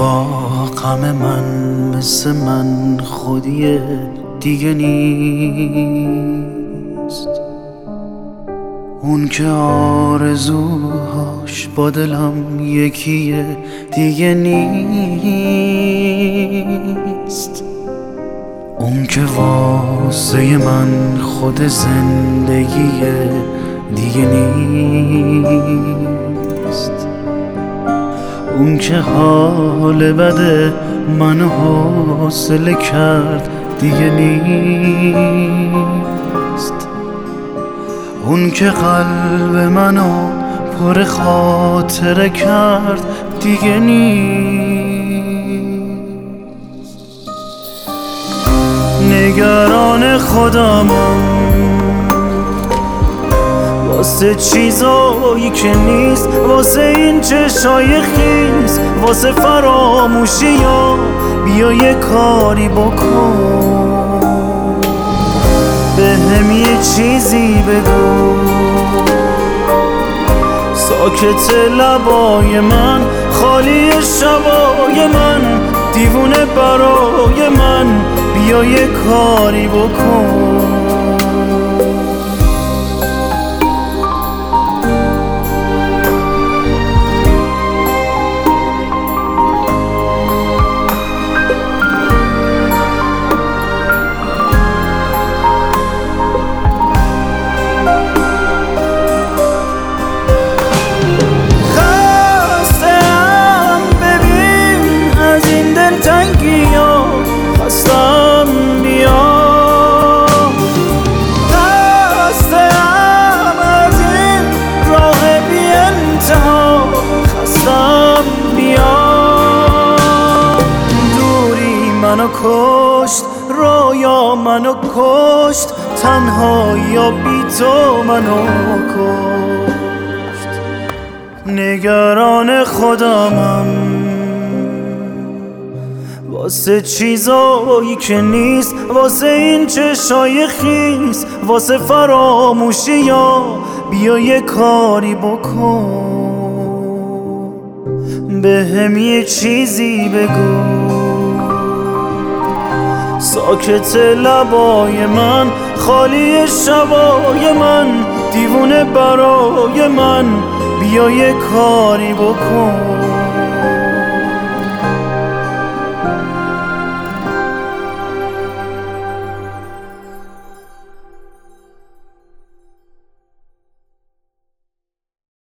با غم من مثل من خودی دیگه نیست. اون که آرزوهاش با دلم یکیه دیگه نیست. اون که واسه من خود زندگیه دیگه نیست. اون که حال بده منو حوصله کرد دیگه نیست. اون که قلب منو پر خاطره کرد دیگه نیست. نگران خودمم واسه چیزایی که نیست، واسه این چشای خیس، واسه فراموشی ها. بیا یه کاری بکن، بهم یه چیزی بگو. ساکت لبای من، خالی شبای من، دیوونه برای من. بیا یه کاری بکن. منو کشت، رویا منو کشت، تنهایی بی تو منو کشت. نگران خودمم واسه چیزایی که نیست، واسه این چشای خیس، واسه فراموشی ها. بیا یه کاری بکن، بهم یه چیزی بگو. ساکت لبای من، خالی شبای من، دیوونه برای من. بیا یه کاری بکن.